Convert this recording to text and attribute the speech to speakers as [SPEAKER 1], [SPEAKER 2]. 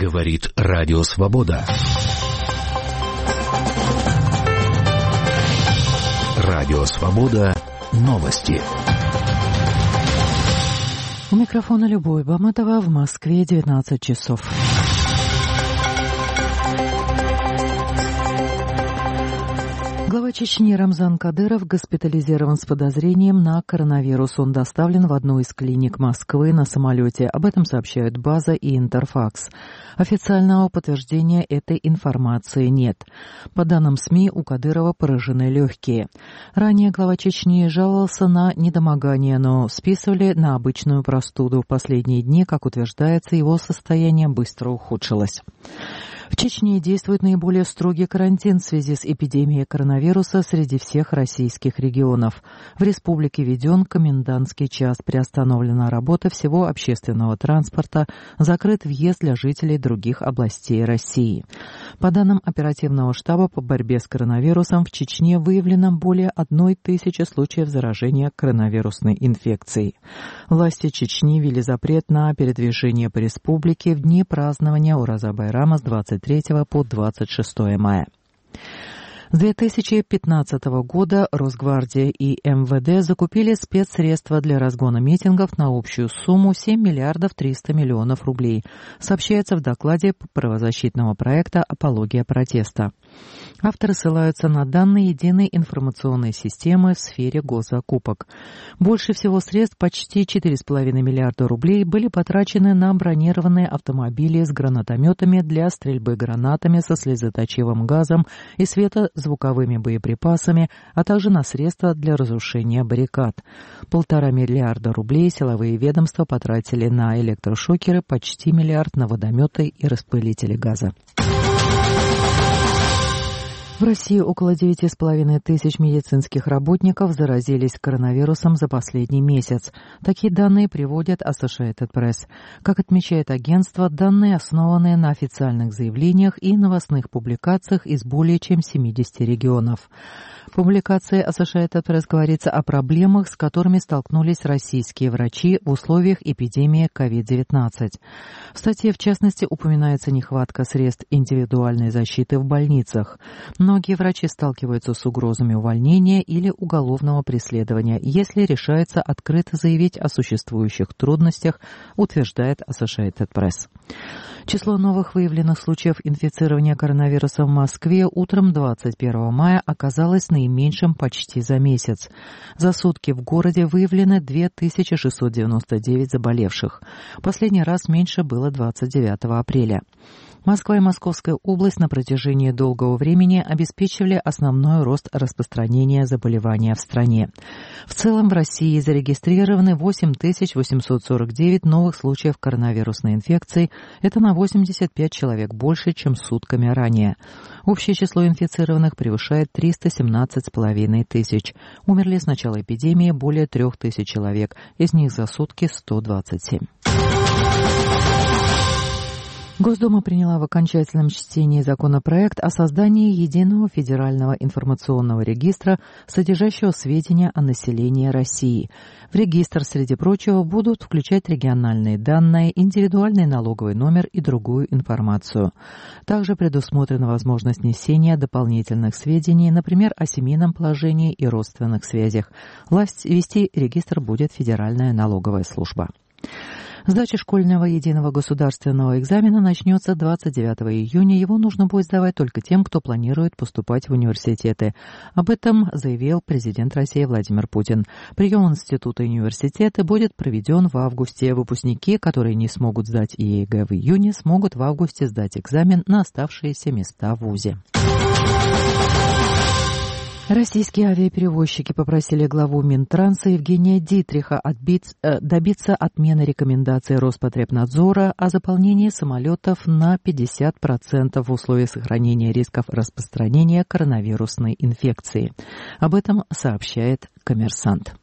[SPEAKER 1] Говорит Радио Свобода. Радио Свобода. Новости.
[SPEAKER 2] У микрофона Любовь Баматова, в Москве 19 часов. Глава Чечни Рамзан Кадыров госпитализирован с подозрением на коронавирус. Он доставлен в одну из клиник Москвы на самолете. Об этом сообщают «База» и «Интерфакс». Официального подтверждения этой информации нет. По данным СМИ, у Кадырова поражены легкие. Ранее глава Чечни жаловался на недомогание, но списывали на обычную простуду. В последние дни, как утверждается, его состояние быстро ухудшилось. В Чечне действует наиболее строгий карантин в связи с эпидемией коронавируса среди всех российских регионов. В республике введен комендантский час, приостановлена работа всего общественного транспорта, закрыт въезд для жителей других областей России. По данным оперативного штаба по борьбе с коронавирусом, в Чечне выявлено более 1000 случаев заражения коронавирусной инфекцией. Власти Чечни ввели запрет на передвижение по республике в дни празднования Ураза-Байрама с 23 по 26 мая. С 2015 года Росгвардия и МВД закупили спецсредства для разгона митингов на общую сумму 7 миллиардов 300 миллионов рублей, сообщается в докладе правозащитного проекта «Апология протеста». Авторы ссылаются на данные единой информационной системы в сфере госзакупок. Больше всего средств, почти 4,5 миллиарда рублей, были потрачены на бронированные автомобили с гранатометами для стрельбы гранатами со слезоточивым газом и светозвуковыми боеприпасами, а также на средства для разрушения баррикад. 1,5 миллиарда рублей силовые ведомства потратили на электрошокеры, почти 1 миллиард на водометы и распылители газа. В России около 9,5 тысяч медицинских работников заразились коронавирусом за последний месяц. Такие данные приводит Associated Press. Как отмечает агентство, данные основаны на официальных заявлениях и новостных публикациях из более чем 70 регионов. В публикации Associated Press говорится о проблемах, с которыми столкнулись российские врачи в условиях эпидемии COVID-19. В статье, в частности, упоминается нехватка средств индивидуальной защиты в больницах. Многие врачи сталкиваются с угрозами увольнения или уголовного преследования, если решается открыто заявить о существующих трудностях, утверждает Associated Press. Число новых выявленных случаев инфицирования коронавирусом в Москве утром 21 мая оказалось наименьшим почти за месяц. За сутки в городе выявлено 2699 заболевших. Последний раз меньше было 29 апреля. Москва и Московская область на протяжении долгого времени обеспечивали основной рост распространения заболевания в стране. В целом в России зарегистрированы 8849 новых случаев коронавирусной инфекции. Это на 85 человек больше, чем сутками ранее. Общее число инфицированных превышает 317,5 тысяч. Умерли с начала эпидемии более 3000 человек, из них за сутки 127. Госдума приняла в окончательном чтении законопроект о создании единого федерального информационного регистра, содержащего сведения о населении России. В регистр, среди прочего, будут включать региональные данные, индивидуальный налоговый номер и другую информацию. Также предусмотрена возможность внесения дополнительных сведений, например, о семейном положении и родственных связях. Вести регистр будет Федеральная налоговая служба. Сдача школьного единого государственного экзамена начнется 29 июня. Его нужно будет сдавать только тем, кто планирует поступать в университеты. Об этом заявил президент России Владимир Путин. Прием в институты и университеты будет проведен в августе. Выпускники, которые не смогут сдать ЕГЭ в июне, смогут в августе сдать экзамен на оставшиеся места в вузе. Российские авиаперевозчики попросили главу Минтранса Евгения Дитриха добиться отмены рекомендаций Роспотребнадзора о заполнении самолетов на 50% в условиях сохранения рисков распространения коронавирусной инфекции. Об этом сообщает «Коммерсант».